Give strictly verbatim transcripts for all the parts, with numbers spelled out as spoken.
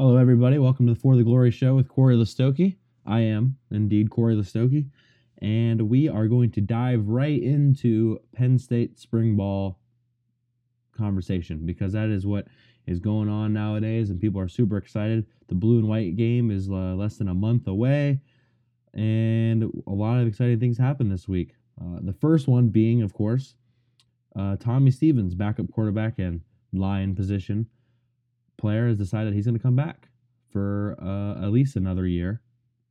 Hello, everybody. Welcome to the For the Glory Show with Corey Listoki. I am indeed Corey Listoki, and we are going to dive right into Penn State spring ball conversation because that is what is going on nowadays, and people are super excited. The blue and white game is uh, less than a month away, and a lot of exciting things happen this week. Uh, the first one being, of course, uh, Tommy Stevens, backup quarterback and line position player, has decided he's going to come back for uh, at least another year.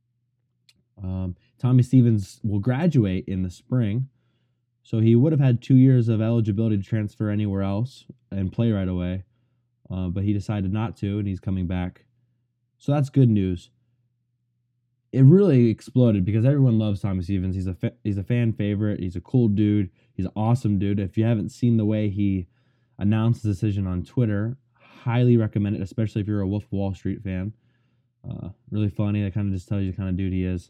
Um, Tommy Stevens will graduate in the spring, so he would have had two years of eligibility to transfer anywhere else and play right away, uh, but he decided not to, and he's coming back. So that's good news. It really exploded because everyone loves Tommy Stevens. He's a fa- he's a fan favorite. He's a cool dude. He's an awesome dude. If you haven't seen the way he announced the decision on Twitter, highly recommend it, especially if you're a Wolf of Wall Street fan. Uh, really funny. That kind of just tells you the kind of dude he is.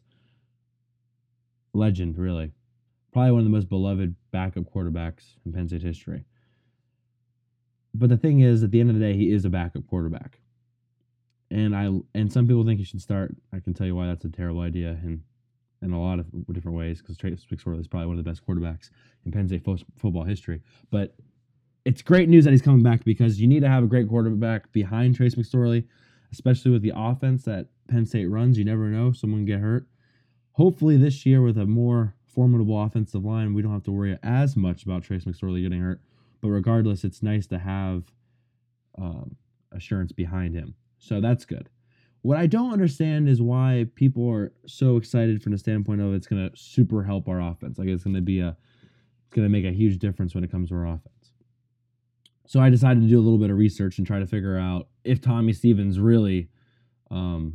Legend, really. Probably one of the most beloved backup quarterbacks in Penn State history. But the thing is, at the end of the day, he is a backup quarterback. And I and some people think he should start. I can tell you why that's a terrible idea in, in a lot of different ways, because Trace McSorley is probably one of the best quarterbacks in Penn State fo- football history. But it's great news that he's coming back because you need to have a great quarterback behind Trace McSorley, especially with the offense that Penn State runs. You never know. Someone can get hurt. Hopefully this year with a more formidable offensive line, we don't have to worry as much about Trace McSorley getting hurt. But regardless, it's nice to have um, assurance behind him. So that's good. What I don't understand is why people are so excited from the standpoint of it's going to super help our offense. Like it's going to be a, it's going to make a huge difference when it comes to our offense. So I decided to do a little bit of research and try to figure out if Tommy Stevens really um,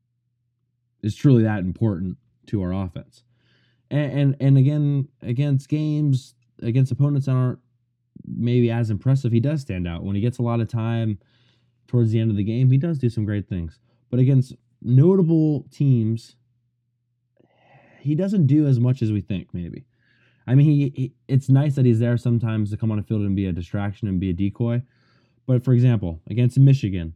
is truly that important to our offense. And, and and again, against games, against opponents that aren't maybe as impressive, he does stand out. When he gets a lot of time towards the end of the game, he does do some great things. But against notable teams, he doesn't do as much as we think, maybe. I mean, he, he it's nice that he's there sometimes to come on the field and be a distraction and be a decoy. But for example, against Michigan,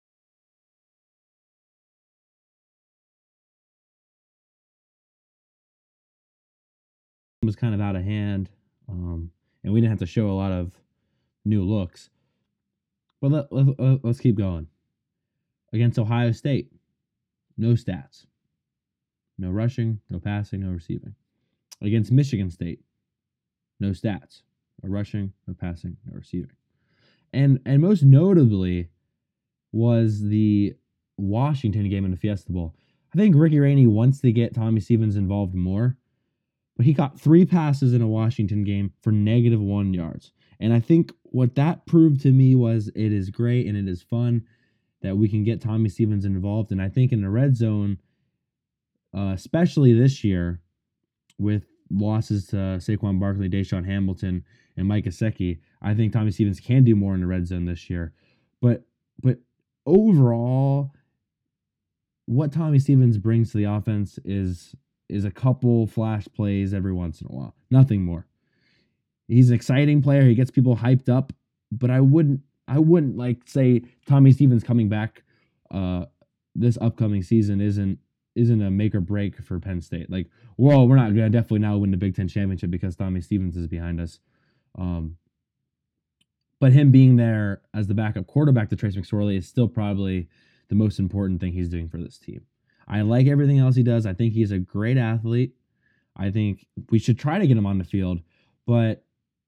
it was kind of out of hand, um, and we didn't have to show a lot of new looks. But let, let, let's keep going. Against Ohio State, no stats. No rushing, no passing, no receiving. Against Michigan State, no stats. No rushing, no passing, no receiving. And and most notably was the Washington game in the Fiesta Bowl. I think Ricky Rainey wants to get Tommy Stevens involved more, but he got three passes in a Washington game for negative one yards. And I think what that proved to me was it is great and it is fun that we can get Tommy Stevens involved. And I think in the red zone, uh, especially this year, with losses to Saquon Barkley, Deshaun Hamilton, and Mike Gesicki, I think Tommy Stevens can do more in the red zone this year. But but overall, what Tommy Stevens brings to the offense is is a couple flash plays every once in a while. Nothing more. He's an exciting player. He gets people hyped up, but I wouldn't I wouldn't like say Tommy Stevens coming back uh, this upcoming season isn't isn't a make or break for Penn State. Like, well, we're not going to definitely now win the Big Ten championship because Tommy Stevens is behind us. Um, but him being there as the backup quarterback to Trace McSorley is still probably the most important thing he's doing for this team. I like everything else he does. I think he's a great athlete. I think we should try to get him on the field, but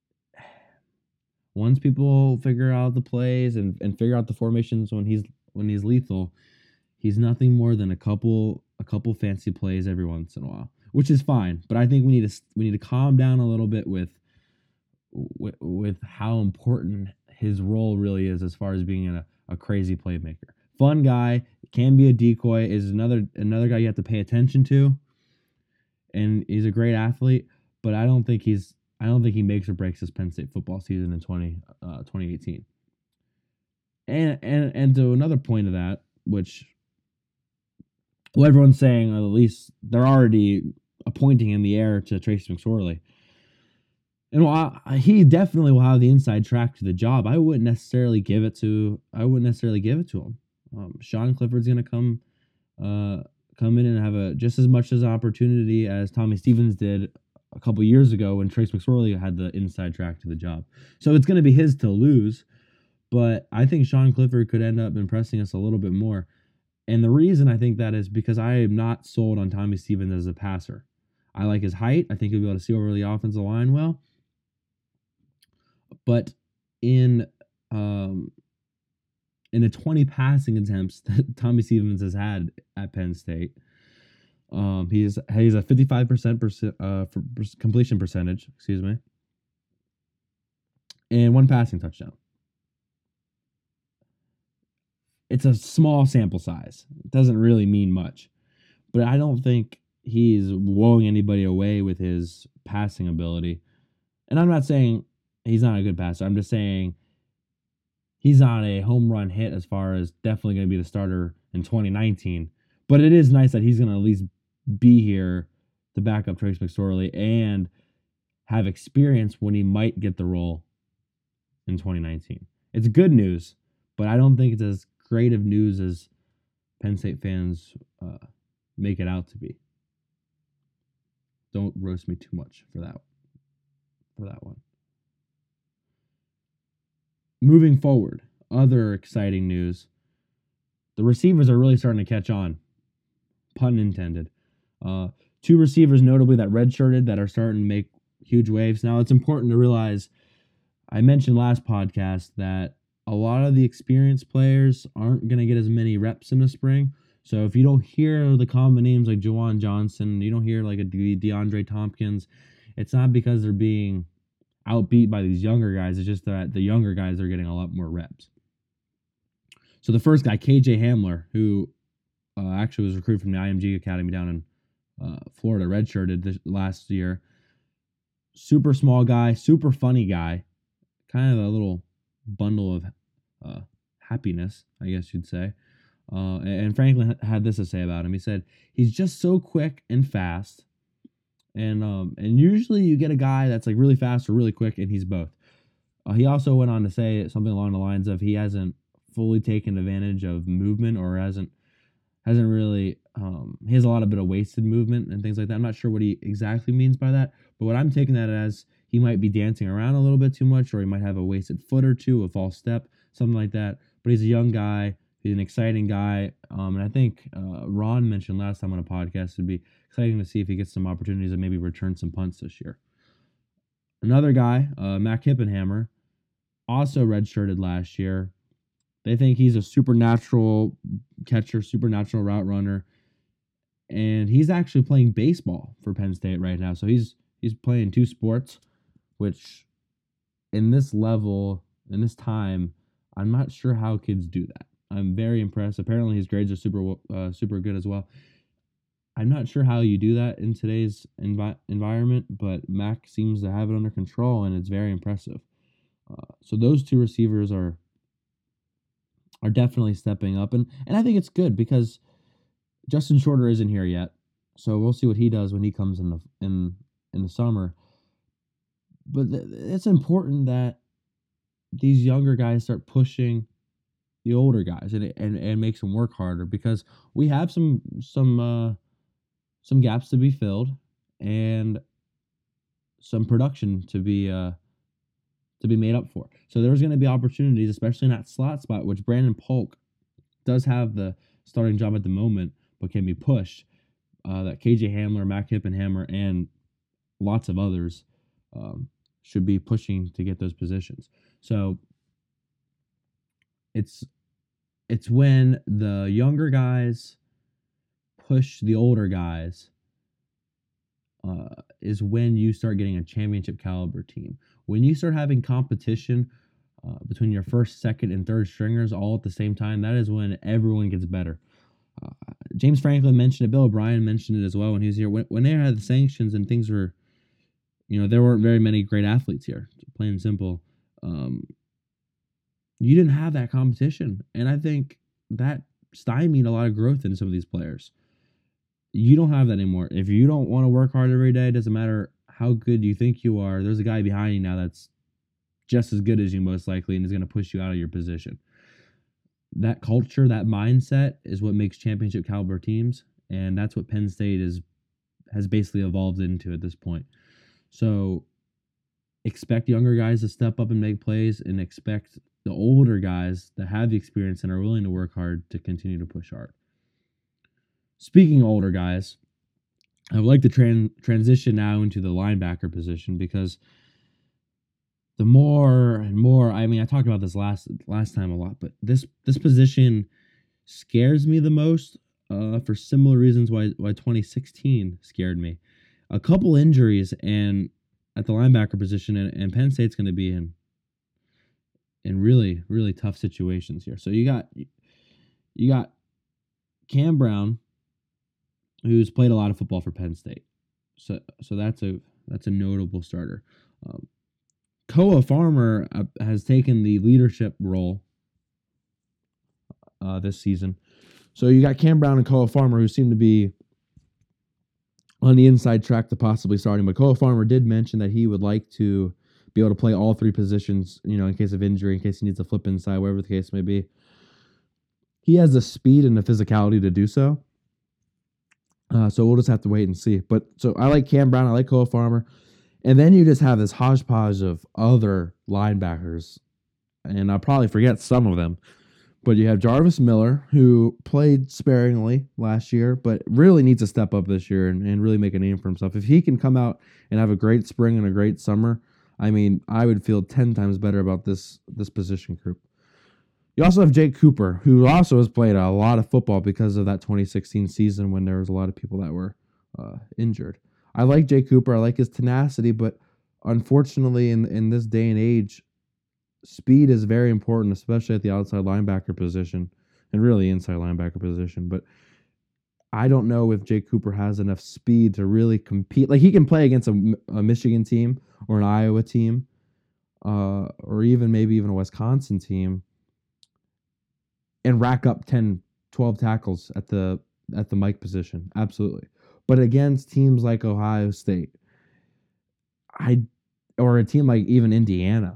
once people figure out the plays and, and figure out the formations when he's when he's lethal, he's nothing more than a couple a couple fancy plays every once in a while, which is fine. But I think we need to we need to calm down a little bit with with, with how important his role really is as far as being a, a crazy playmaker. Fun guy, can be a decoy, is another another guy you have to pay attention to, and he's a great athlete. But I don't think he's I don't think he makes or breaks this Penn State football season in twenty, uh, twenty eighteen. And and and to another point of that, which well, everyone's saying, at least they're already appointing in the air to Trace McSorley. And while I, he definitely will have the inside track to the job, I wouldn't necessarily give it to I wouldn't necessarily give it to him. Um, Sean Clifford's going to come uh, come in and have a just as much as opportunity as Tommy Stevens did a couple years ago when Trace McSorley had the inside track to the job. So it's going to be his to lose, but I think Sean Clifford could end up impressing us a little bit more. And the reason I think that is because I am not sold on Tommy Stevens as a passer. I like his height. I think he'll be able to see over the offensive line well. But in um, in the twenty passing attempts that Tommy Stevens has had at Penn State, um, he's he's a fifty-five percent percent uh, for completion percentage, excuse me, and one passing touchdown. It's a small sample size. It doesn't really mean much. But I don't think he's blowing anybody away with his passing ability. And I'm not saying he's not a good passer. I'm just saying he's not a home run hit as far as definitely going to be the starter in twenty nineteen. But it is nice that he's going to at least be here to back up Trace McSorley and have experience when he might get the role in twenty nineteen. It's good news, but I don't think it's as great of news as Penn State fans uh, make it out to be. Don't roast me too much for that for that one. Moving forward, other exciting news. The receivers are really starting to catch on. Pun intended. Uh, two receivers notably that redshirted that are starting to make huge waves. Now, it's important to realize, I mentioned last podcast that a lot of the experienced players aren't going to get as many reps in the spring. So if you don't hear the common names like Juwan Johnson, you don't hear like a De- DeAndre Tompkins, it's not because they're being outbeat by these younger guys. It's just that the younger guys are getting a lot more reps. So the first guy, K J Hamler, who uh, actually was recruited from the I M G Academy down in uh, Florida, redshirted this last year. Super small guy, super funny guy, kind of a little bundle of uh, happiness, I guess you'd say. Uh, and Franklin had this to say about him. He said, he's just so quick and fast. And um, and usually you get a guy that's like really fast or really quick, and he's both. Uh, he also went on to say something along the lines of he hasn't fully taken advantage of movement or hasn't hasn't really, um, he has a lot of bit of wasted movement and things like that. I'm not sure what he exactly means by that, but what I'm taking that as he might be dancing around a little bit too much, or he might have a wasted foot or two, a false step, something like that. But he's a young guy. He's an exciting guy. Um, and I think uh, Ron mentioned last time on a podcast, it'd be exciting to see if he gets some opportunities and maybe return some punts this year. Another guy, uh, Mac Hippenhammer, also redshirted last year. They think he's a supernatural catcher, supernatural route runner. And he's actually playing baseball for Penn State right now. So he's he's playing two sports, which in this level, in this time, I'm not sure how kids do that. I'm very impressed. Apparently his grades are super uh, super good as well. I'm not sure how you do that in today's envi- environment, but Mac seems to have it under control, and it's very impressive. Uh, so those two receivers are are definitely stepping up, and, and I think it's good because Justin Shorter isn't here yet, so we'll see what he does when he comes in the in in the summer. But th- it's important that these younger guys start pushing the older guys and and and makes them work harder, because we have some some uh, some gaps to be filled and some production to be uh, to be made up for. So there's going to be opportunities, especially in that slot spot, which Brandon Polk does have the starting job at the moment, but can be pushed. Uh, that K J Hamler, Mac Hippenhammer, and lots of others um, should be pushing to get those positions. So it's it's when the younger guys push the older guys uh, is when you start getting a championship caliber team. When you start having competition uh, between your first, second, and third stringers all at the same time, that is when everyone gets better. Uh, James Franklin mentioned it. Bill O'Brien mentioned it as well when he was here. When, when they had the sanctions and things were, you know, there weren't very many great athletes here, plain and simple. Um, you didn't have that competition. And I think that stymied a lot of growth in some of these players. You don't have that anymore. If you don't want to work hard every day, it doesn't matter how good you think you are, there's a guy behind you now that's just as good as you most likely and is going to push you out of your position. that culture, that mindset is what makes championship caliber teams, and that's what Penn State is has basically evolved into at this point. So expect younger guys to step up and make plays, and expect the older guys that have the experience and are willing to work hard to continue to push hard. Speaking of older guys, I would like to tran- transition now into the linebacker position, because the more and more, I mean, I talked about this last last time a lot, but this this position scares me the most uh, for similar reasons why why twenty sixteen scared me. A couple injuries and at the linebacker position, and, and Penn State's going to be in in really really tough situations here. So you got you got Cam Brown, who's played a lot of football for Penn State. So so that's a that's a notable starter. Um, Koa Farmer uh, has taken the leadership role uh, this season. So you got Cam Brown and Koa Farmer, who seem to be on the inside track to possibly starting. But Koa Farmer did mention that he would like to be able to play all three positions, you know, in case of injury, in case he needs to flip inside, whatever the case may be. He has the speed and the physicality to do so. Uh, so we'll just have to wait and see. But so I like Cam Brown, I like Koa Farmer. And then you just have this hodgepodge of other linebackers. And I'll probably forget some of them. But you have Jarvis Miller, who played sparingly last year, but really needs to step up this year and, and really make a name for himself. If he can come out and have a great spring and a great summer, I mean, I would feel ten times better about this, this position group. You also have Jake Cooper, who also has played a lot of football because of that twenty sixteen season when there was a lot of people that were uh, injured. I like Jake Cooper. I like his tenacity, but unfortunately in, in this day and age, speed is very important, especially at the outside linebacker position and really inside linebacker position. But I don't know if Jake Cooper has enough speed to really compete. Like, he can play against a, a Michigan team or an Iowa team, uh, or even maybe even a Wisconsin team, and rack up ten, twelve tackles at the at the Mike position. Absolutely. But against teams like Ohio State, I or a team like even Indiana,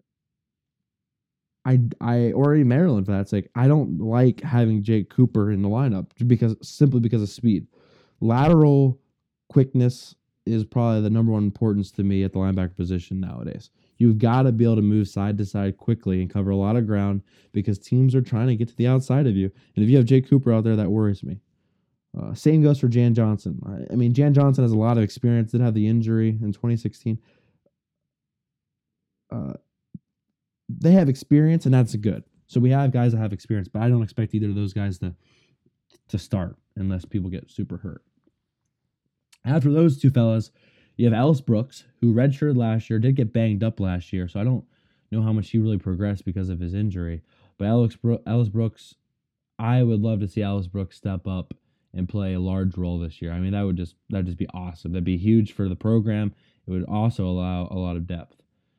I, I or in Maryland for that sake, I don't like having Jake Cooper in the lineup because simply because of speed. Lateral quickness is probably the number one importance to me at the linebacker position nowadays. You've got to be able to move side to side quickly and cover a lot of ground because teams are trying to get to the outside of you. And if you have Jake Cooper out there, that worries me. Uh, same goes for Jan Johnson. I, I mean, Jan Johnson has a lot of experience. Did have the injury in twenty sixteen. Uh, They have experience, and that's good. So we have guys that have experience, but I don't expect either of those guys to to start unless people get super hurt. After those two fellas, you have Ellis Brooks, who redshirted last year, did get banged up last year, so I don't know how much he really progressed because of his injury. But Alex Bro- Ellis Brooks, I would love to see Ellis Brooks step up and play a large role this year. I mean, that would just that'd just be awesome. That'd be huge for the program. It would also allow a lot of depth.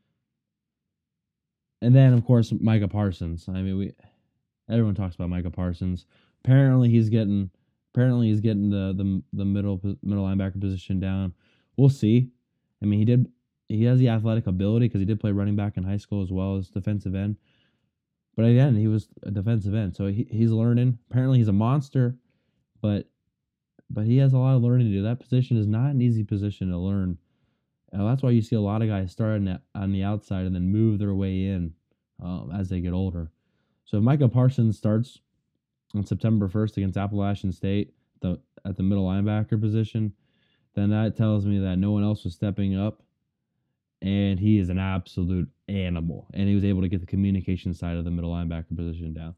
And then, of course, Micah Parsons. I mean, we everyone talks about Micah Parsons. Apparently, he's getting apparently he's getting the the the middle middle linebacker position down. We'll see. I mean, he did he has the athletic ability because he did play running back in high school as well as defensive end. But again, he was a defensive end, so he, he's learning. Apparently, he's a monster, but but he has a lot of learning to do. That position is not an easy position to learn. Uh, that's why you see a lot of guys start on the outside and then move their way in um, as they get older. So if Micah Parsons starts on September first against Appalachian State the, at the middle linebacker position, then that tells me that no one else was stepping up, and he is an absolute animal. And he was able to get the communication side of the middle linebacker position down.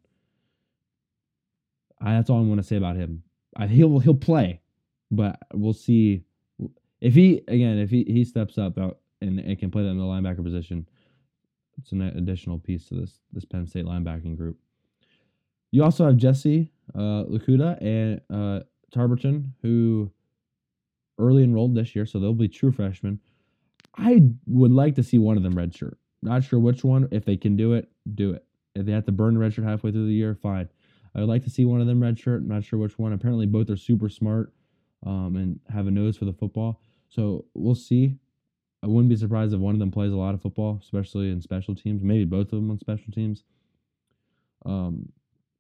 I, that's all I'm going to say about him. I, he'll he'll play, but we'll see. If he, again, if he, he steps up out and, and can play that in the linebacker position, it's an additional piece to this this Penn State linebacking group. You also have Jesse uh, Lakuta and uh, Tarberton, who early enrolled this year, so they'll be true freshmen. I would like to see one of them redshirt. Not sure which one. If they can do it, do it. If they have to burn the redshirt halfway through the year, fine. I would like to see one of them redshirt. I'm not sure which one. Apparently both are super smart um, and have a nose for the football. So we'll see. I wouldn't be surprised if one of them plays a lot of football, especially in special teams. Maybe both of them on special teams. Um,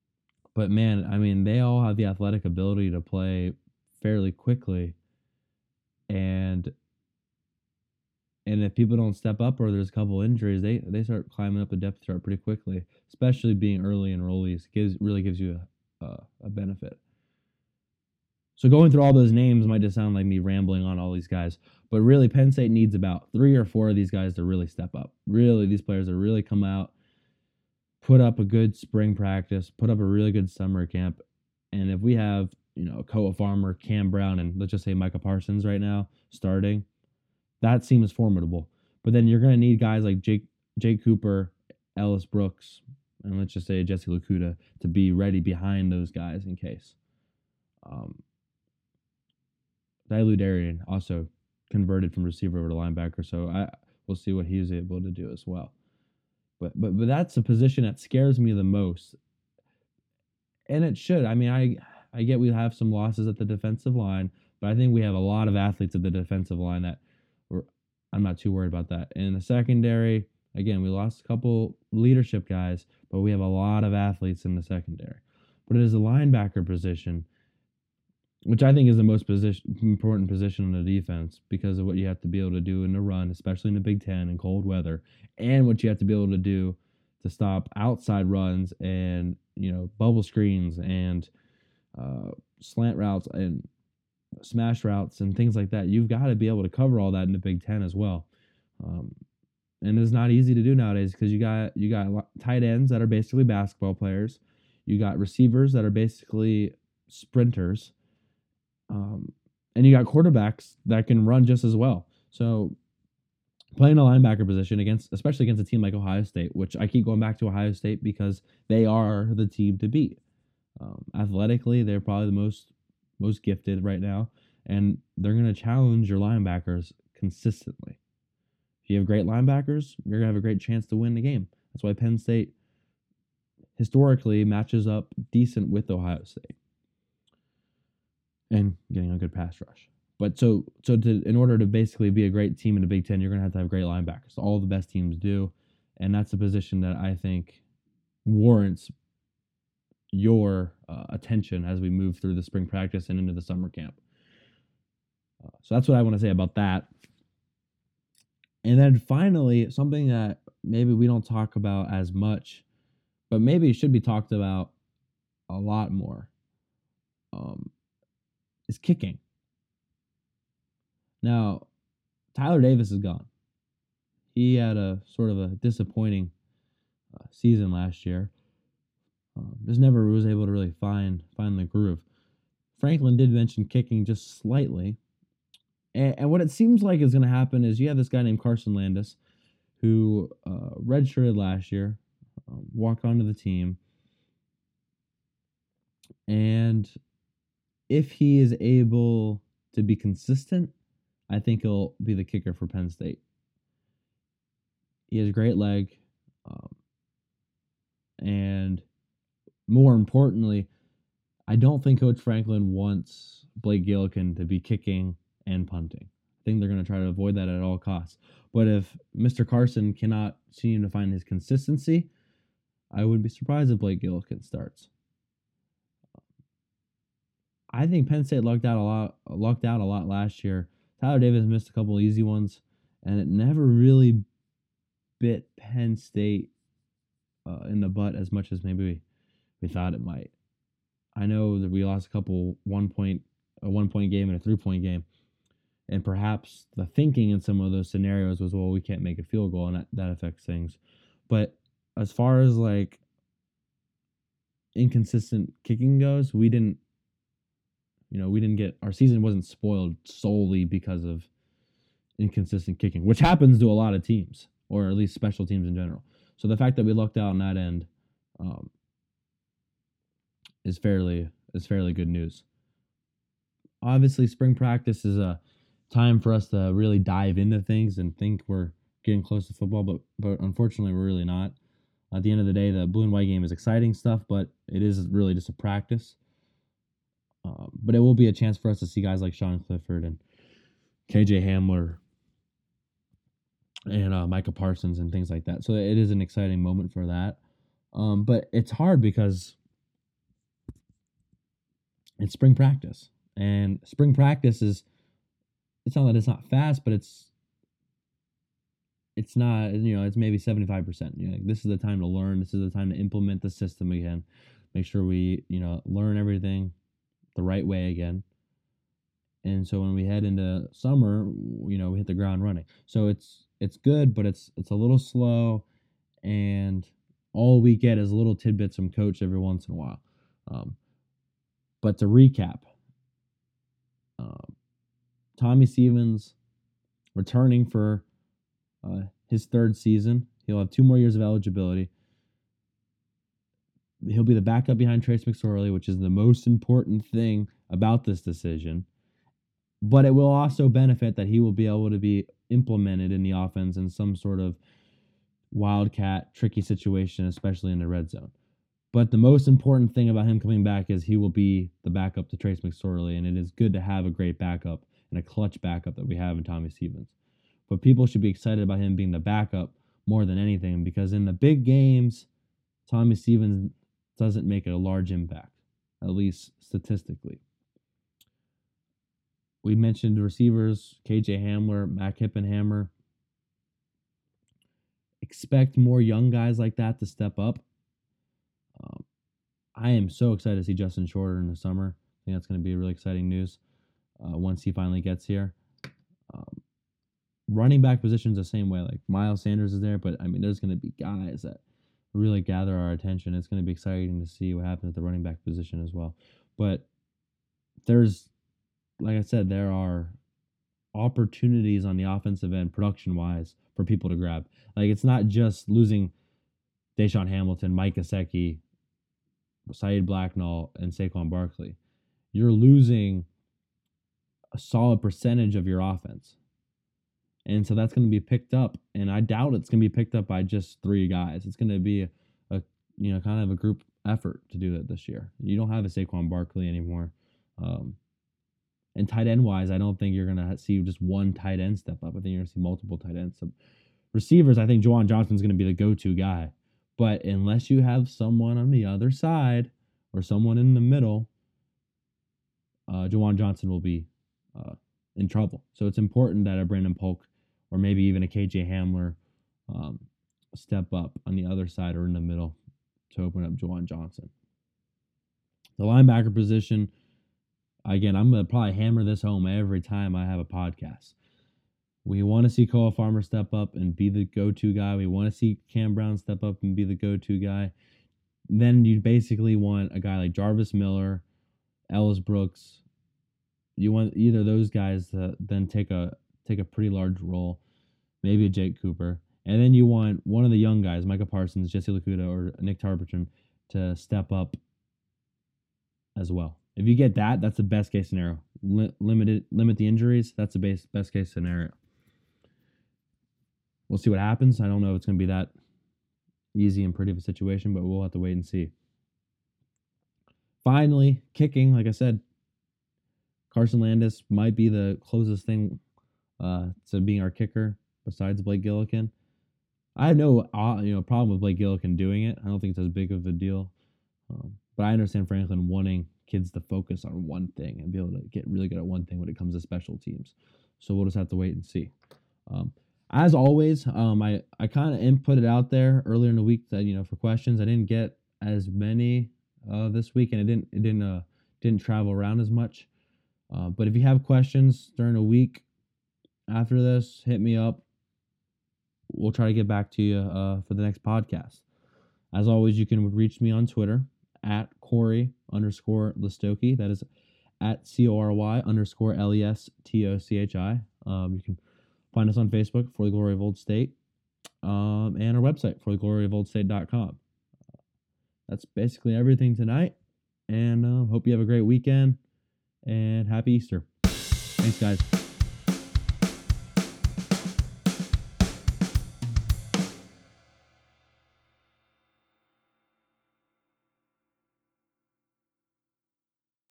But man, I mean, they all have the athletic ability to play fairly quickly, and and if people don't step up or there's a couple injuries, they they start climbing up the depth chart pretty quickly. Especially being early enrollees gives really gives you a a, a benefit. So going through all those names might just sound like me rambling on all these guys, but really Penn State needs about three or four of these guys to really step up. Really, these players to really come out, put up a good spring practice, put up a really good summer camp, and if we have, you know, Koa Farmer, Cam Brown, and let's just say Micah Parsons right now starting, that seems formidable. But then you're going to need guys like Jake Jake Cooper, Ellis Brooks, and let's just say Jesse Lakuta to be ready behind those guys in case. Um, Dailu Darian also converted from receiver over to linebacker, so I we'll see what he's able to do as well. But but but that's a position that scares me the most, and it should. I mean, I I get we have some losses at the defensive line, but I think we have a lot of athletes at the defensive line that we're, I'm not too worried about that. In the secondary, again, we lost a couple leadership guys, but we have a lot of athletes in the secondary. But it is a linebacker position, which I think is the most position, important position on the defense because of what you have to be able to do in the run, especially in the Big Ten in cold weather, and what you have to be able to do to stop outside runs and, you know, bubble screens and uh, slant routes and smash routes and things like that. You've got to be able to cover all that in the Big Ten as well. Um, and it's not easy to do nowadays because you got you got tight ends that are basically basketball players. You got receivers that are basically sprinters. Um, and you got quarterbacks that can run just as well. So playing a linebacker position against, especially against a team like Ohio State, which I keep going back to Ohio State because they are the team to beat. Um, athletically, they're probably the most most gifted right now, and they're going to challenge your linebackers consistently. If you have great linebackers, you're going to have a great chance to win the game. That's why Penn State historically matches up decent with Ohio State. And getting a good pass rush. But so so to in order to basically be a great team in the Big Ten, you're going to have to have great linebackers. All the best teams do. And that's a position that I think warrants your uh, attention as we move through the spring practice and into the summer camp. Uh, so that's what I want to say about that. And then finally, something that maybe we don't talk about as much, but maybe it should be talked about a lot more. Um, is kicking. Now, Tyler Davis is gone. He had a sort of a disappointing uh, season last year. Um, just never was able to really find find the groove. Franklin did mention kicking just slightly. And, and what it seems like is going to happen is you have this guy named Carson Landis who uh, redshirted last year, um, walked onto the team, and if he is able to be consistent, I think he'll be the kicker for Penn State. He has a great leg. Um, and more importantly, I don't think Coach Franklin wants Blake Gillikin to be kicking and punting. I think they're going to try to avoid that at all costs. But if Mister Carson cannot seem to find his consistency, I would be surprised if Blake Gillikin starts. I think Penn State lucked out a lot, lucked out a lot last year. Tyler Davis missed a couple easy ones, and it never really bit Penn State uh, in the butt as much as maybe we, we thought it might. I know that we lost a couple one point, a one point game and a three point game, and perhaps the thinking in some of those scenarios was, well, we can't make a field goal, and that, that affects things. But as far as like inconsistent kicking goes, we didn't. You know, we didn't get, our season wasn't spoiled solely because of inconsistent kicking, which happens to a lot of teams, or at least special teams in general. So the fact that we lucked out on that end um, is fairly is fairly good news. Obviously, spring practice is a time for us to really dive into things and think we're getting close to football, but but unfortunately, we're really not. At the end of the day, the blue and white game is exciting stuff, but it is really just a practice. Um, but it will be a chance for us to see guys like Sean Clifford and K J Hamler and uh, Micah Parsons and things like that. So it is an exciting moment for that. Um, but it's hard because It's spring practice. And spring practice is, it's not that it's not fast, but it's it's not, you know, it's maybe seventy-five percent. You know, like this is the time to learn. This is the time to implement the system again. Make sure we, you know, learn everything the right way again. And so when we head into summer, you know, we hit the ground running. So it's it's good, but it's it's a little slow, and all we get is little tidbits from coach every once in a while. Um, but to recap, uh, Tommy Stevens returning for uh, his third season. He'll have two more years of eligibility. He'll be the backup behind Trace McSorley, which is the most important thing about this decision. But it will also benefit that he will be able to be implemented in the offense in some sort of wildcat, tricky situation, especially in the red zone. But the most important thing about him coming back is he will be the backup to Trace McSorley, and it is good to have a great backup and a clutch backup that we have in Tommy Stevens. But people should be excited about him being the backup more than anything, because in the big games, Tommy Stevens doesn't make a large impact, at least statistically. We mentioned receivers, K J Hamler, Mac Hippenhammer. Expect more young guys like that to step up. Um, I am so excited to see Justin Shorter in the summer. I think that's going to be really exciting news uh, once he finally gets here. Um, running back positions the same way. Like Miles Sanders is there, but I mean, there's going to be guys that really gather our attention. It's going to be exciting to see what happens at the running back position as well. But there's, like I said, there are opportunities on the offensive end, production-wise, for people to grab. Like, it's not just losing Deshaun Hamilton, Mike Gesicki, Saeed Blacknall, and Saquon Barkley. You're losing a solid percentage of your offense. And so that's going to be picked up, and I doubt it's going to be picked up by just three guys. It's going to be a, a you know, kind of a group effort to do that this year. You don't have a Saquon Barkley anymore. Um, and tight end wise, I don't think you're going to see just one tight end step up. I think you're going to see multiple tight ends. So receivers, I think Juwan Johnson's going to be the go-to guy. But unless you have someone on the other side or someone in the middle, uh, Juwan Johnson will be uh, in trouble. So it's important that a Brandon Polk or maybe even a K J Hamler um, step up on the other side or in the middle to open up Juwan Johnson. The linebacker position, again, I'm going to probably hammer this home every time I have a podcast. We want to see Koa Farmer step up and be the go-to guy. We want to see Cam Brown step up and be the go-to guy. Then you basically want a guy like Jarvis Miller, Ellis Brooks. You want either of those guys to then take a take a pretty large role, maybe a Jake Cooper. And then you want one of the young guys, Micah Parsons, Jesse Lakuta, or Nick Tarberton, to step up as well. If you get that, that's the best case scenario. Lim- limit it, limit the injuries. That's the base, best case scenario. We'll see what happens. I don't know if it's going to be that easy and pretty of a situation, but we'll have to wait and see. Finally, kicking, like I said, Carson Landis might be the closest thing uh, to being our kicker besides Blake Gillikin. I have no uh, you know problem with Blake Gillikin doing it. I don't think it's as big of a deal. Um, but I understand Franklin wanting kids to focus on one thing and be able to get really good at one thing when it comes to special teams. So we'll just have to wait and see. Um, as always, um, I, I kind of input it out there earlier in the week that, you know, for questions. I didn't get as many uh, this week, and it didn't it didn't uh, didn't travel around as much. Uh, but if you have questions during the week after this, hit me up. We'll try to get back to you uh, for the next podcast. As always, you can reach me on Twitter at Corey underscore Listoki. That is at C O R Y underscore L E S T O C H I. Um, you can find us on Facebook, For the Glory of Old State, um, and our website, for the glory of old state dot com. That's basically everything tonight, and uh, hope you have a great weekend, and happy Easter. Thanks, guys.